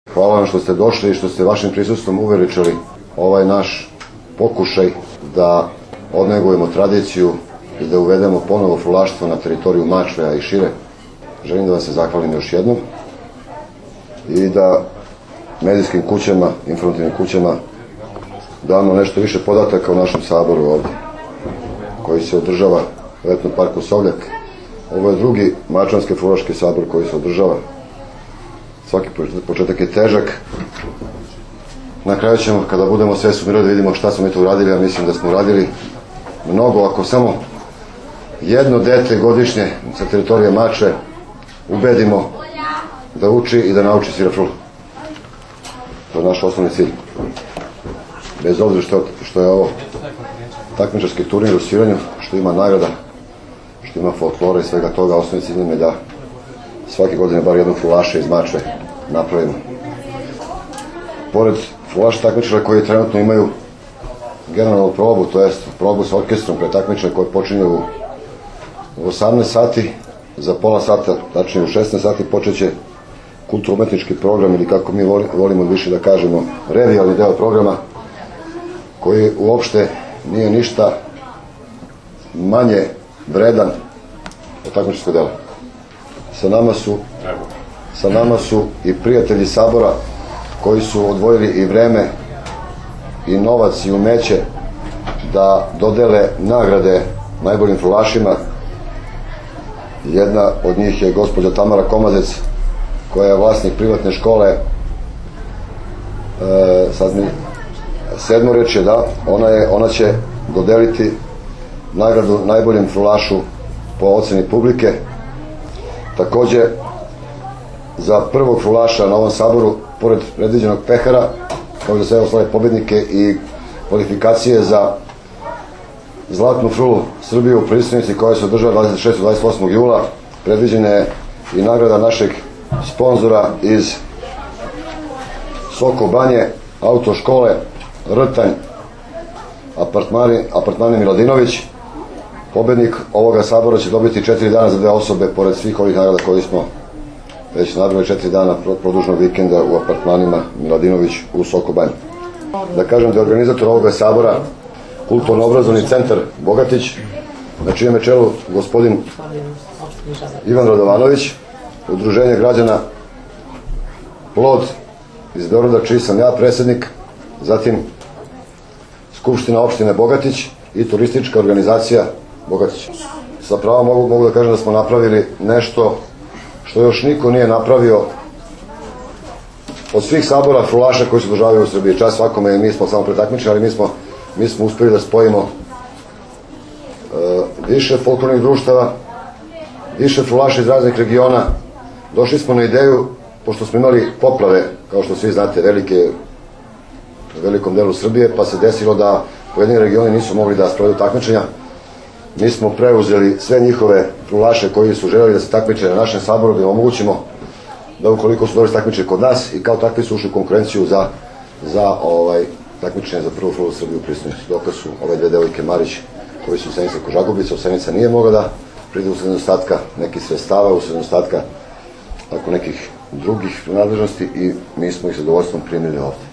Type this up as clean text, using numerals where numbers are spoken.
Hvala vam što ste došli i što ste vašim prisustvom uveličali ovaj naš pokušaj da odnegujemo tradiciju i da uvedemo ponovo fulaštvo na teritoriju Mačve i šire. Želim da vam se zahvalim još jednom i da medijskim kućama, informativnim kućama damo nešto više podataka o našem saboru ovdje, koji se održava u Letnom parku Sovljak. Ovo je drugi mačvanski fulaški sabor koji se održava. Svaki početak je težak. Na kraju ćemo, kada budemo sve sumirali, da vidimo šta smo mi tu uradili. Ja mislim da smo uradili mnogo. Ako samo jedno dete godišnje sa teritorije Mačve ubedimo da uči i da nauči svira frulu. To je naš osnovni cilj. Bez obzira što je ovo takmičarski turnir u sviranju, što ima nagrada, što ima folklora i svega toga, osnovni cilj je da svake godine bar jednog fulaša iz Mačve napravimo. Pored fulaša takmičara koji trenutno imaju generalnu probu, to jest probu sa orkestrom pre takmičara koji počinje u 18 sati, za pola sata, tačnije u 16 sati počeće kulturno-umetnički program, ili kako mi volimo više da kažemo, revijalni deo programa, koji uopšte nije ništa manje vredan od takmičarskog dela. Sa nama su i prijatelji sabora koji su odvojili i vreme i novac i umeće da dodele nagrade najboljim fulašima. Jedna od njih je gospođa Tamara Komazec, koja je vlasnik privatne škole, Sedmorečje, da, ona će dodeliti nagradu najboljem fulašu po oceni publike. Takođe, za prvog fulaša na ovom saboru, pored predviđenog pehara, kao da se oslave pobednike i kvalifikacije za Zlatnu frulu Srbije u Pristonici, koja se održava 26. i 28. jula, predviđena je i nagrada našeg sponzora iz Soko Banje, autoškole Rtanj, apartmani Miladinović. Pobednik ovoga sabora će dobiti 4 dana za 2 osobe, pored svih ovih nagrada koji smo već nabrali, 4 dana produžnog vikenda u apartmanima Miladinović u Soko Banji. Da kažem da je organizator ovoga sabora Kulturno-obrazovni centar Bogatić, na čijem je čelu gospodin Ivan Radovanović, Udruženje građana Plod iz Beograda, čiji sam ja predsednik, zatim Skupština opštine Bogatić i turistička organizacija Bogatić. Sa pravom mogu da kažem da smo napravili nešto što još niko nije napravio od svih sabora fulaša koji se održavaju u Srbiji. Čast svakome, mi smo samo pretakmičeni, ali mi smo uspeli da spojimo više folklornih društava, više fulaša iz raznih regiona. Došli smo na ideju, pošto smo imali poplave, kao što svi znate, velike u velikom delu Srbije, pa se desilo da pojedini regioni nisu mogli da sprovedu takmičenja. Mi smo preuzeli sve njihove fulaše koji su želeli da se takmiče na našem saboru, da im omogućimo da ukoliko su dobili takmičenje kod nas i kao takvi su ušli u konkurenciju za takmičenje za prvu frulu Srbije u Pristonici. Dokaz su ove dve devojke Marić, koji su Senica Kožagubica. Senica nije mogla da pride usled nedostatka nekih sredstava, usled nedostatka nekih drugih nadležnosti, i mi smo ih sa zadovoljstvom primili ovde.